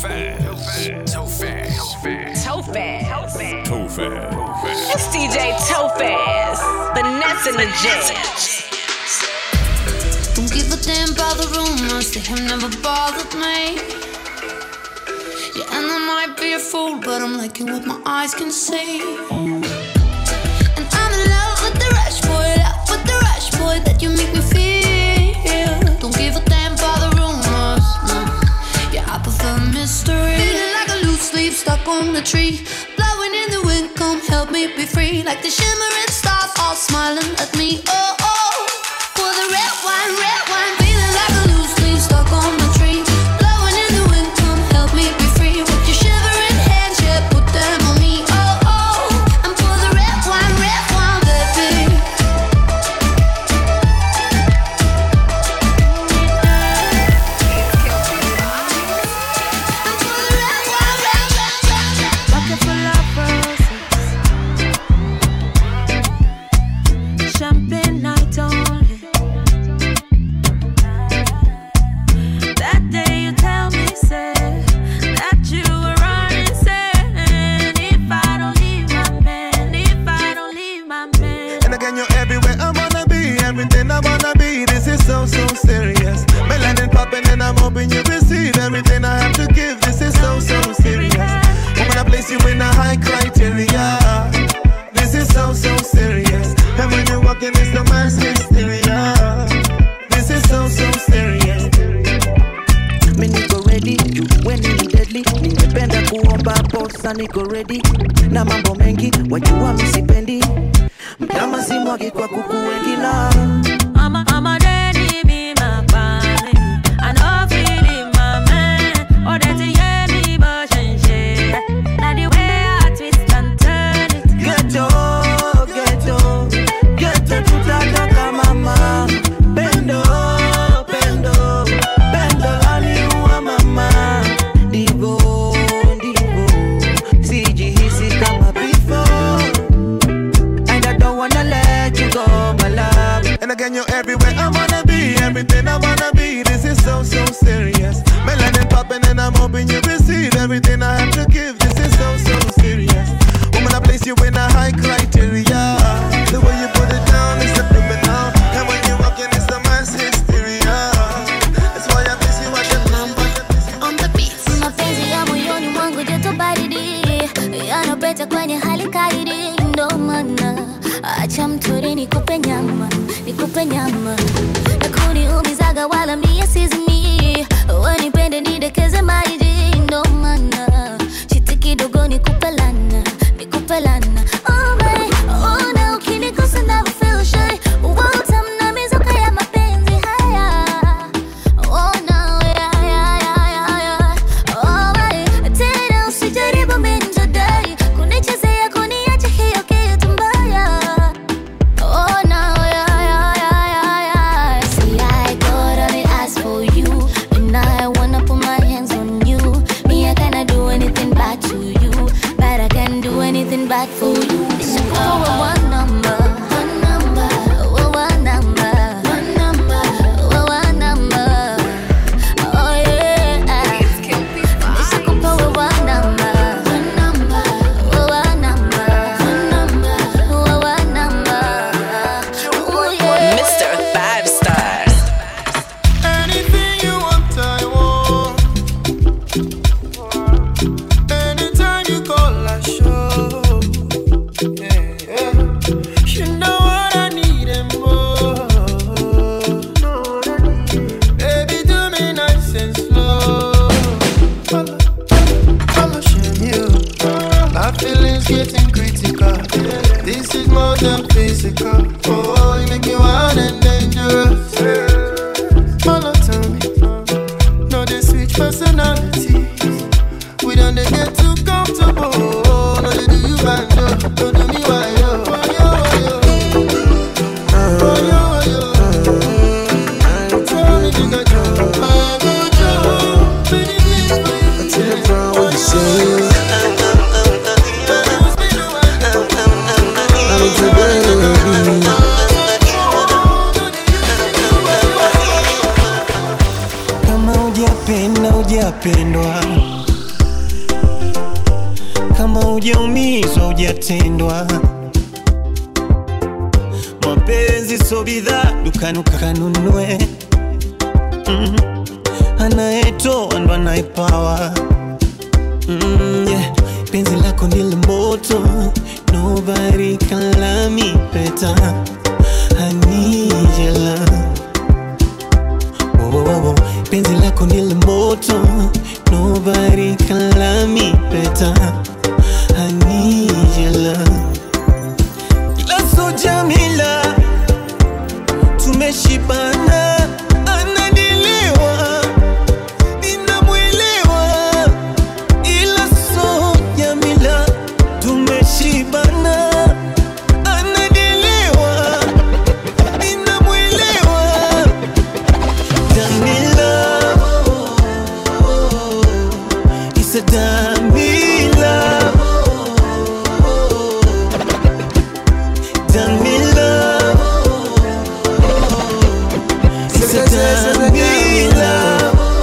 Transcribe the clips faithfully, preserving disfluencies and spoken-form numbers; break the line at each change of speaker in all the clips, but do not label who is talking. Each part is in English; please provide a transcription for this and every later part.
fast. Too fast.
Too fast.
Too fast.
It's D J Tofaz, the Nets and the Jets.
Don't give a damn about the rumors, they have never bothered me. Yeah, and I might be a fool, but I'm liking what my eyes can see. And I'm in love with the rush, boy, love with the rush, boy, that you make me feel. Don't give a damn about the rumors, no. Yeah, I prefer mystery. Feeling like a loose leaf stuck on the tree, blowing in the wind, come help me be free. Like the shimmering stars all smiling at me. Oh, oh, for the red wine, red wine. Feeling like a loose leaf stuck on the tree, blowing in the wind, come help me be free. With your shivering hands, yeah, put them on me. Oh, oh, I'm for the red wine, red wine, baby. I'm for the red wine, red wine.
Bucket full of roses, champagne night only. That day you tell me, say, that you were running, saying, if I don't leave my man, if I don't leave my man.
And again, you're everywhere I wanna be, everything I wanna be. This is so, so serious. Melanin popping and I'm hoping you receive everything I have to give. This is so, so serious. Woman, I place you in a high criteria. This is so, so serious. And when you're walking, it's the mass hysteria. This is so, so serious.
Me niko ready, when ni deadly. Ningependa kuomba posa, niko ready. Na mambo mengi, wajua mi sipendi. Mtama si mwagi kwa kuku wengi na
I'm a, I'm a daddy, be my body. I know feeling my man. Oh, that you hear me, but shit. Now the way I twist and turn it.
Ghetto, ghetto, ghetto tutataka mama. Pendo, pendo, pendo lani uwa mama. Divo, divo, sijihisi kama before. And I don't wanna let you go, my love.
And again, you're everywhere I wanna be, everything I wanna be. This is so, so serious. Melanin popping and I'm hoping you receive everything I have to give. This is so, so serious. Woman, I place you in a high criteria. The way you put it down is subliminal. And when you're walking, it's the mass hysteria. That's why I miss you at the number.
On the beat. Mapenzi ya moyoni mwangu joto baridi, yanapeta kwenye hali kaidi. Ndo maana acha mtori nikupe nyama, nikupe nyama. Na kuniumizaga wala mie sizimi, wanipende nidekeze maji. Ndo maana chiti kidogo nikupe lana, nikupe lana. Oh my, oh na ukinikosa never feel shy. Uwauta mna mizuka ya mapenzi haya. Oh no, yeah, yeah, yeah, yeah, yeah. Oh my, tena usijaribu minjadai, kunichezea kuniacha hiyo kitu mbaya. Oh no, yeah, yeah, yeah, yeah, yeah. See, I got only ask for you, and I wanna put my hands on you. Me, I cannot do anything bad to you, but I can do anything bad for you. It's a call with one number, one number, oh, one number, one number, oh, one number. Oh yeah, it's a couple with one number, one number, oh, one number, one number, oh, one number. Oh yeah,
Mister Five Star.
Anything you want, I want. Anytime you call, I show. Yeah, yeah. You know what I need and more. Baby, do me nice and slow. I'ma shame you. My feelings getting critical. This is more than physical. Oh, you make me wild and dangerous. Follow to me. No, they switch personalities. We don't they get too comfortable. No, they do you bad, no. Don't do me why yo. Why yo, why yo. Why yo, why yo. Tell me you got yo. I got yo. Pretty please, why you. Tell me what you say.
Kama hujapenda hujapendwa,
kama hujaumizwa hujatendwa. Mapenzi so bidhaa dukani ukanunue. mm. Anayetoa ndo anaipawa. mm, yeah. Penzi lako ndile moto, nobody can love me better. I need your love. Oh, oh, oh. Penzi lako ndile moto, nobody can love me better. I need your love. Ila so Jamila, tumeshibana, anadiliwa, ninamwelewa. Ila so Jamila, tumeshibana, anadiliwa, ninamwelewa. Jamila, it's a Jamila. Jamila, it's a Jamila.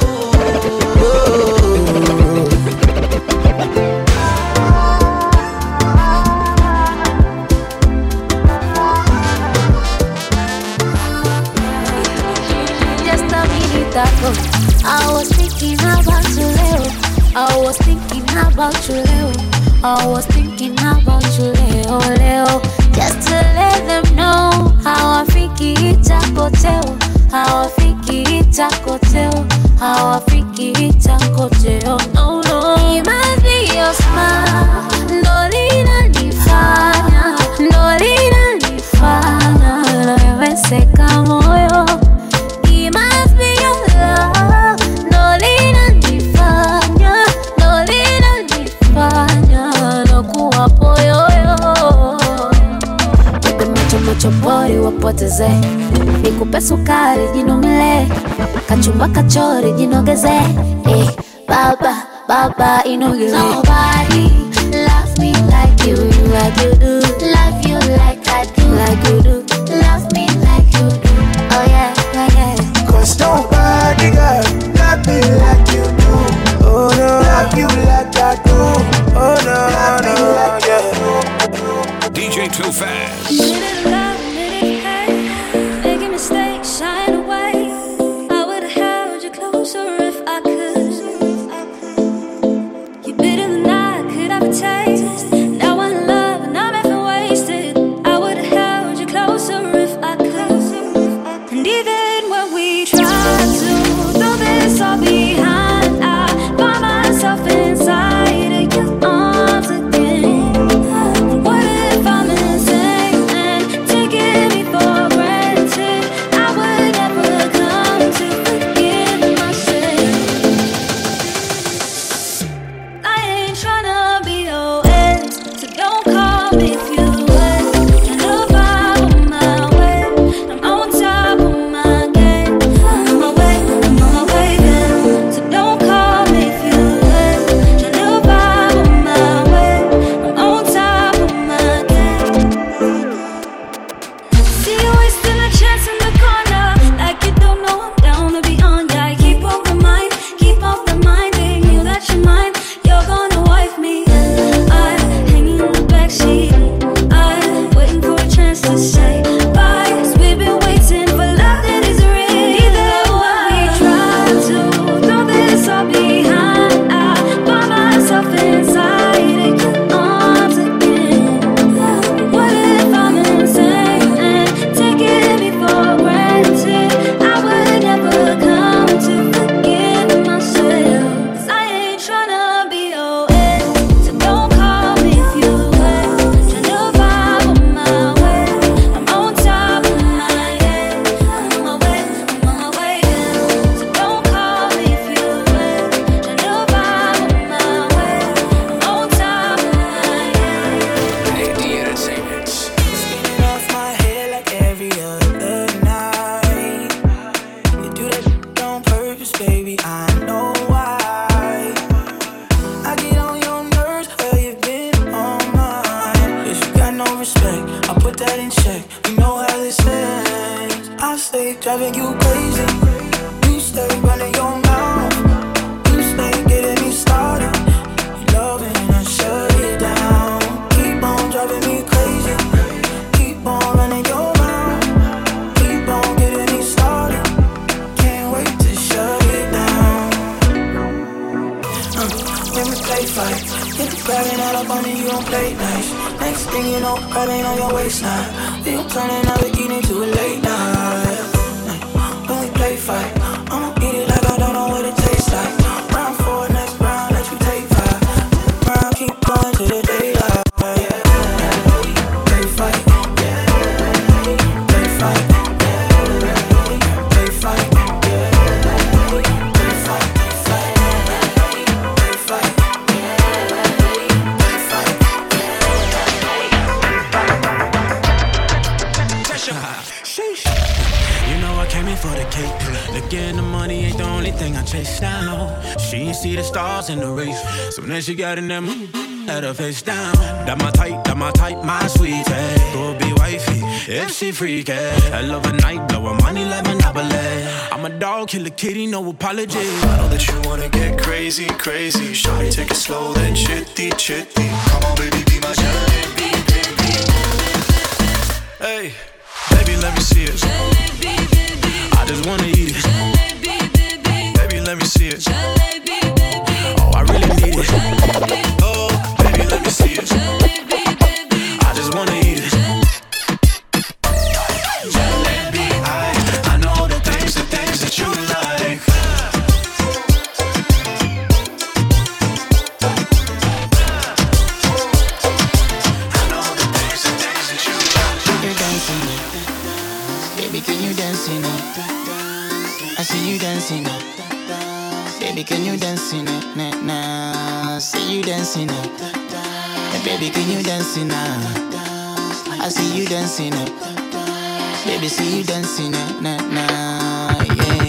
Just a minute ago, I was thinking about you, Leo. I was thinking about you, Leo. I was thinking about you, Leo, Leo. Just to let them know how I think it's a hotel. How I think it's a hotel. How I think it's a hotel. No, no. It must be your smile. Ndo linanifanya, ndo linanifanya naweweseka moyo. It must be your love. Ndo linanifanya, ndo linanifanya nakuwa poyoyo. Nipe macho macho pori wapoteze, nikupe sukari jinomile, kachumba kachori jinogeze. Eh, baba, baba inogeze. Nobody love me like you, like you do. Love you like I do, like you do. Love me like you do. Oh yeah, yeah, yeah.
Cause nobody got love me like you do. Oh no, love you like I do. Oh no, love me like you do.
D J Too Fast.
Minute love, minute hate, making mistakes, shying away. I would've held you closer if I could. You bit in the night, could have a taste. Now I'm in love and I'm effing wasted. I would've held you closer if I could. And even when we try to throw this all behind, I find myself inside of your arms again. What if I'm insane and taking me for granted? I would never come to forgive myself. I ain't tryna be your ex, so don't call me if you wet. Tryna vibe on my way, I'm on top of my game. I'm on my way, I'm on my way then. So don't call me if you wet. Tryna vibe on my way, I'm on top of my game. See you wasting a chance in the corner, like you don't know I'm down to be on ya. Keep on remind, keep on reminding you that you're mine. You're gonna wife me. I'm hanging in the backseat. I'm waiting for a chance to say bye. 'Cause we've been waiting for love that is real. Either way we try to throw this all behind, I find myself inside of your arms again. What if I'm insane and taking me for granted? I would never come to forgive myself. 'Cause I ain't tryna be your ex, so don't call me if you wet. Tryna vibe on my way, I'm on top of my game. I'm on my way, I'm on my way then. So don't call me if you wet. Tryna vibe on my way, I'm on top of my game.
A D Entertainment.
Spinning off my head like every other night. You do that shit on purpose, baby, I know why. I get on your nerves, well, you've been on mine. If you got no respect, I put that in check. You know how this ends. I stay driving you crazy. You stay running your mouth. You stay getting me started. You loving and shut it Uh, when we play fight, get the grabbing all up on me, you don't play nice. Next thing you know, grabbing on your waistline. We don't turn another evening to a late night. Uh, when we play fight, I'ma eat it like I don't know what it tastes like. Round four, next round, let you take five. Round, keep going to the daylight. Yeah. Play fight, yeah. Play fight, yeah. Play fight, yeah. Play fight, play fight, play fight,
You know I came in for the cake. Looking the money ain't the only thing I chase now. She ain't see the stars in the race. So then she got in that mood, let her face down. That my type, that my type, my sweetie. Go be wifey, if she freaky. I love a night, blowin' money like Monopoly. I'm a dog, kill a kitty, no apology.
I know that you wanna get crazy, crazy. Shawty, take it slow, then chitty, chitty. Come on, baby, be my jalebi, baby. Hey, baby, let me see it.
I just wanna eat it.
Baby, let me see it.
Oh, I really need it.
Oh, baby, let me see it.
I just wanna eat it.
Jalebi, I, I know the things, the things that you like. I know the things, the things that you like.
You're dancing, baby, can you dance in it? I see you dancing it. Baby, can you dance in it? Nah, nah. See you dancing it. Hey, baby, can you dance in it? I see you dancing it. Baby, see you dancing it. Nah, nah, yeah.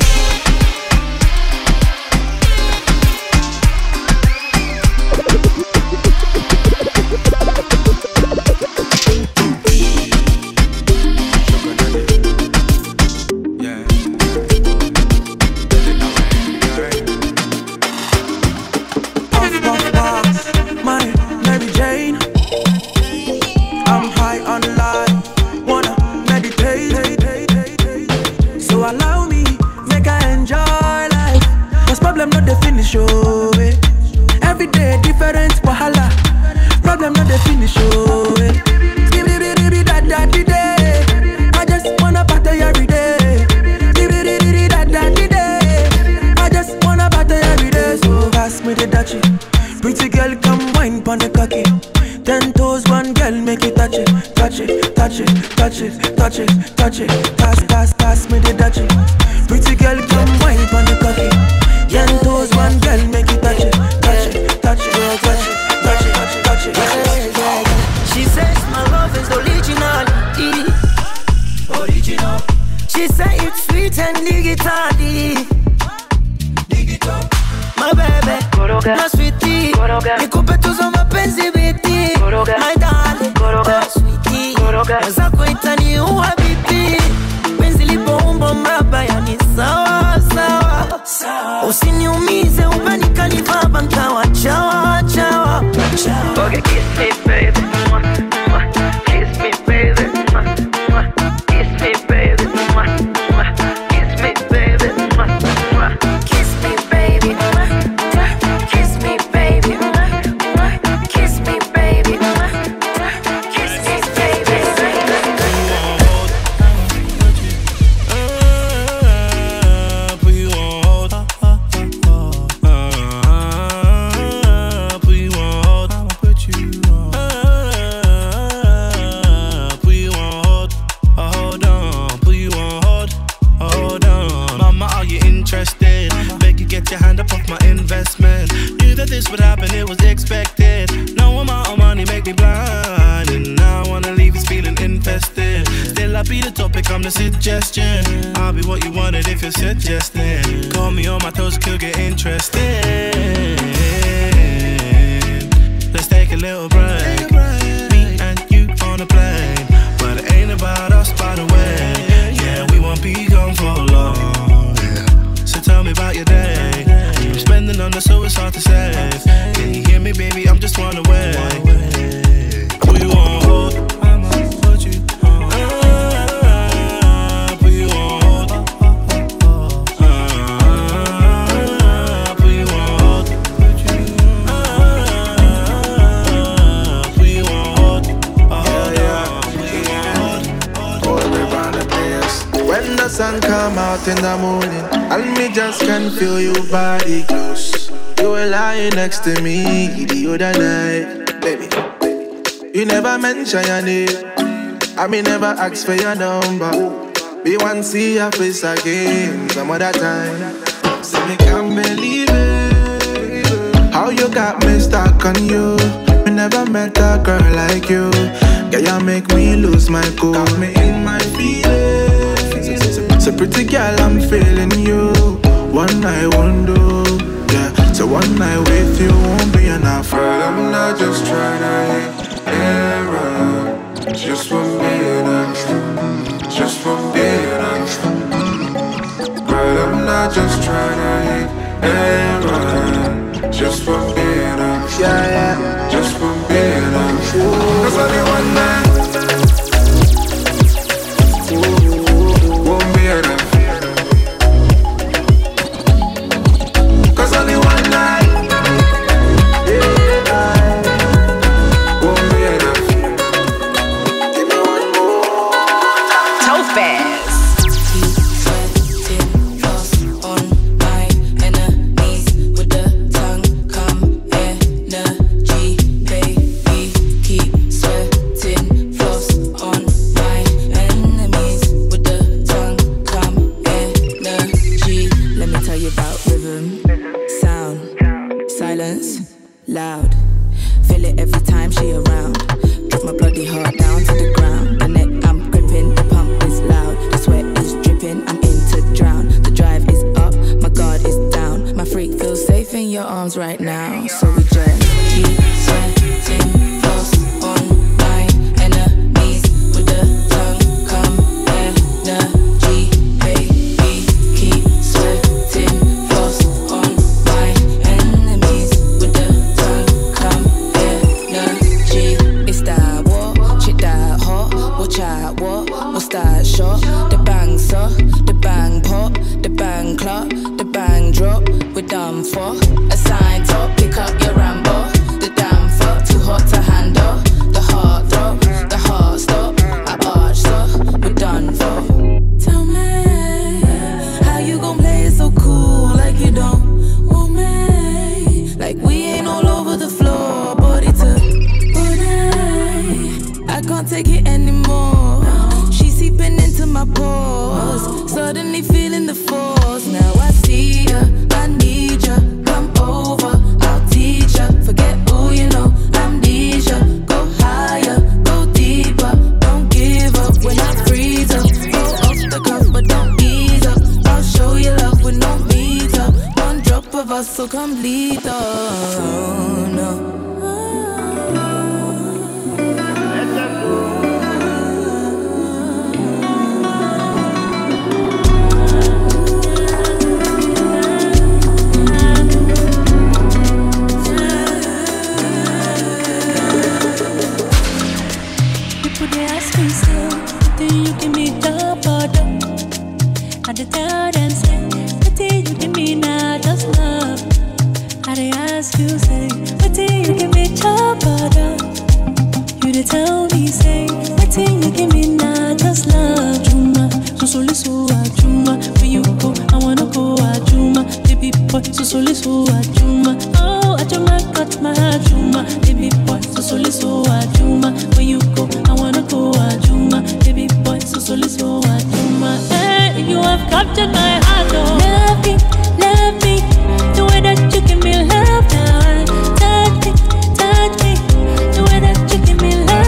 hot in the morning, and me just can feel your body close. You were lying next to me the other night, baby. You never mention your name, I mean never ask for your number. Me want see your face again some other time. So me can't believe it, how you got me stuck on you. Me never met a girl like you. Yeah, you make me lose my cool. Got me in my feelings. So, so pretty girl, I'm feeling you. One night won't do. Yeah, so one night with you won't be enough. Girl, I'm not just trying to hit error. Just one minute. Just for being honest. Girl, I'm not just trying to hit error. Just for being honest. Yeah, yeah. Just for being honest. Cause only one night won't be enough. Cause only one night won't be enough. Give me one more.
Tofaz.
Loud, feel it every time she around. Drop my bloody heart down to the ground. The neck I'm gripping, the pump is loud. The sweat is dripping, I'm in to drown. The drive is up, my guard is down. My freak feels safe in your arms right now. So we just keep sweating, close on my enemies with the tongue, come energy, baby. Keep sweating, close on my enemies with the what's that shot? The bang so, the bang pop, the bang clock, the bang drop. We're done for. A sign top, pick up your Rambo. The damn fuck, too hot to handle. The heart drop, the heart stop. I arch so, we're done for. Tell me, how you gon' play it so cool like you don't want me? Like we ain't all over the floor, body to body. I can't take it anymore. Seeping into my pores, suddenly feeling the force. Now I see ya, I need ya. Come over, I'll teach ya. Forget who you know, amnesia. Go higher, go deeper. Don't give up when I freeze up. Go off the cuff, but don't ease up. I'll show you love with no meter. One drop of us, so come lead us. Oh no.
Tell me, say, what thing you give me now, just love, Juma. So so so Juma, where you go, I wanna go, Juma. Baby boy, so so so Juma. Oh, Juma got my Juma. Baby boy, so so so Juma. Where you go, I wanna go, Juma. Baby boy, so so so Juma. Hey, you have captured my heart, oh. Love me, love me, the way that you give me love now. Touch me, touch me, the way that you give me love.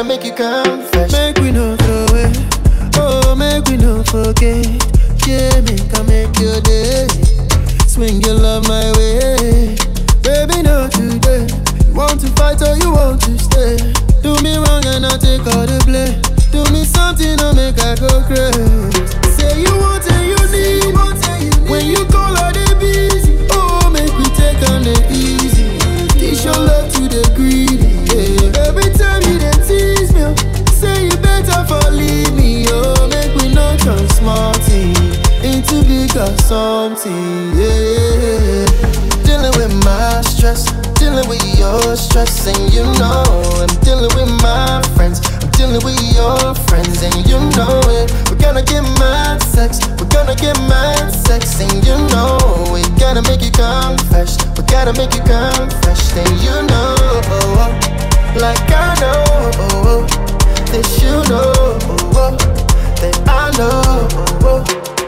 gotta make you confess. Make we no throw away. Oh, make we no forget. Yeah, make I make your day. Swing your love my way. Baby, not today. You want to fight or you want to stay? Do me wrong and I take all the blame. Do me something to make I go crazy. Say you want and you need. When you call her they busy. Oh, make we take on the easy. Teach your love to the greedy. Yeah. Every time you then tease me, say you better for leave me. Oh, make we not turn smarty into bigger something. Yeah. Dealing with my stress, dealing with your stress, and you know I'm dealing with my friends. I'm dealing with your friends, and you know it. We're gonna get mad sex, we're gonna get mad sex, and you know we gotta make you confess. We gotta make you confess, and you know, like I know, that you know, that I know.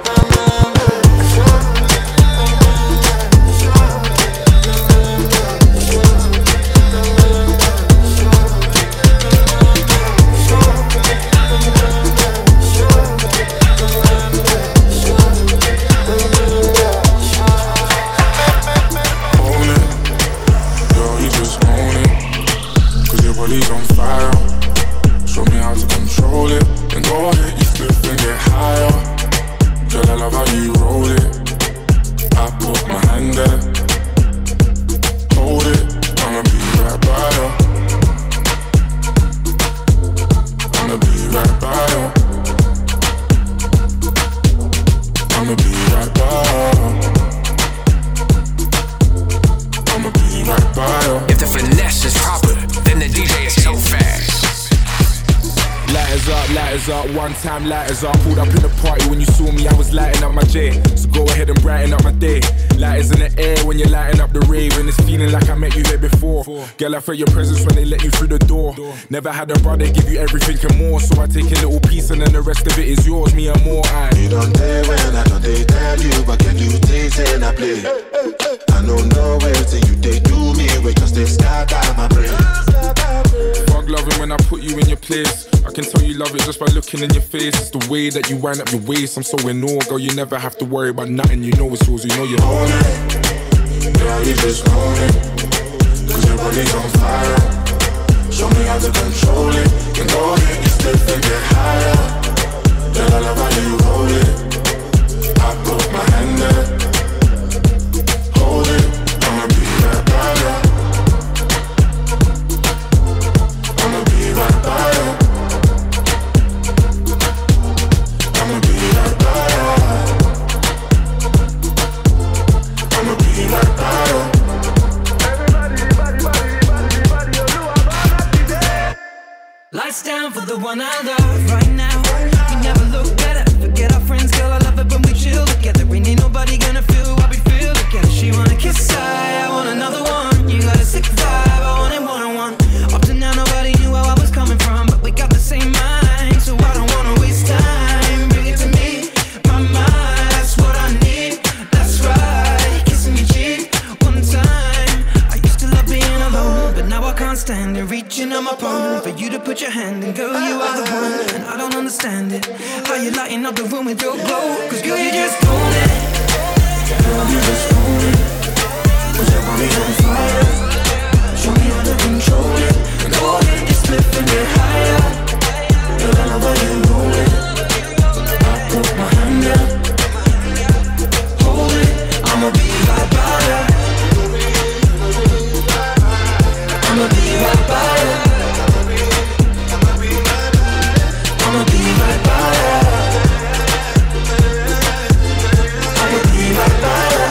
Body's on fire. Show me how to control it. Then go ahead, you flip and get higher. Girl, I love how you roll it. I put my hand there. Hold it, I'ma be right by you. I'ma be right by you. I'ma be right by you. I'ma be right by you.
If the finesse is proper, then the D J is so fast.
Lighters up, lighters up, one time lighters up. Pulled up in the party when you saw me, I was lighting up my J. So go ahead and brighten up my day. Lighters in the air when you're lighting up the rave. And it's feeling like I met you here before. Girl, I felt your presence when they let you through the door. Never had a brother give you everything and more. So I take a little piece and then the rest of it is yours, me and more. I
You don't tell when I don't they tell you, but can you taste and I play? I don't know where till you they do me, we just they start out my brain.
Fuck loving when I put you in your place. I can tell you love it just by looking in your face. It's the way that you wind up your waist. I'm so in awe, girl, you never have to worry about nothing. You know it's yours, you know you own
it. Girl, you just own it. Cause your body's on fire. Show me how to control it. Can go ahead, you slip and get higher. Girl, I love how you roll it. I put my hand there. Hold it, I'ma be right by you. I'ma be right by you. I'ma be right by you. I'ma be right by you.
Lights down for the one I love right now. You never look better. Forget our friends, girl. I love it when we chill together. Ain't ain't nobody gonna feel what we feel together. She wanna kiss I, I want another one. You got a sick vibe, I want it one on one. Up to now nobody knew where I was coming from, but we got the same mind, so I don't wanna waste time. Bring it to me, my mind. That's what I need. That's right, kissing your cheek one time. I used to love being alone, but now I can't stand it. Reaching on my phone for you to put your hand in, girl, you are the one, and I don't understand it. How you lighting up the room with your glow? Cause girl, you just own it. Girl, you just own it. Cause your body's on fire. Show me how to control it. Go ahead, just flip and get higher. Girl, I love how you roll it. I put my hand there. Hold it, I'ma be right by ya. I'ma be right by ya. I'ma be right by ya. I'ma be right by ya.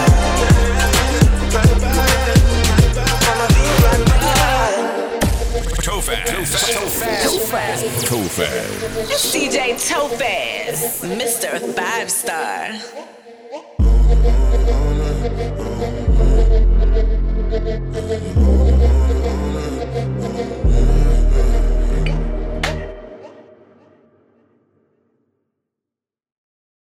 I'ma be right by ya.
Tofaz. Tofaz.
Tofaz.
Tofaz.
It's D J Tofaz, Mister Five Star.
Oh,